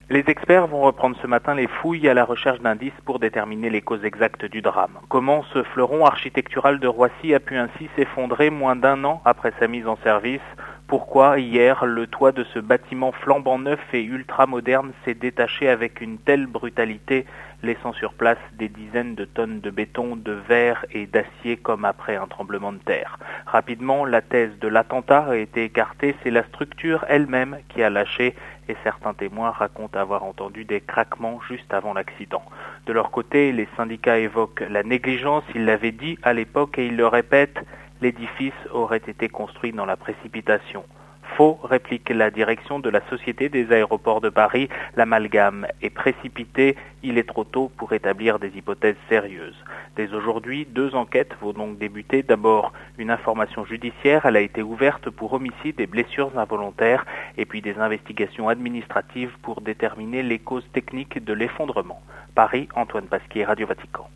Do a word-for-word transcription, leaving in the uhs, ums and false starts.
Les experts vont reprendre ce matin les fouilles à la recherche d'indices pour déterminer les causes exactes du drame. Comment ce fleuron architectural de Roissy a pu ainsi s'effondrer moins d'un an après sa mise en service ? Pourquoi, hier, le toit de ce bâtiment flambant neuf et ultra-moderne s'est détaché avec une telle brutalité, laissant sur place des dizaines de tonnes de béton, de verre et d'acier comme après un tremblement de terre. Rapidement, la thèse de l'attentat a été écartée, c'est la structure elle-même qui a lâché et certains témoins racontent avoir entendu des craquements juste avant l'accident. De leur côté, les syndicats évoquent la négligence, ils l'avaient dit à l'époque et ils le répètent, l'édifice aurait été construit dans la précipitation. Faux, réplique la direction de la Société des aéroports de Paris. L'amalgame est précipité, il est trop tôt pour établir des hypothèses sérieuses. Dès aujourd'hui, deux enquêtes vont donc débuter. D'abord, une information judiciaire, elle a été ouverte pour homicide et blessures involontaires, et puis des investigations administratives pour déterminer les causes techniques de l'effondrement. Paris, Antoine Pasquier, Radio Vatican.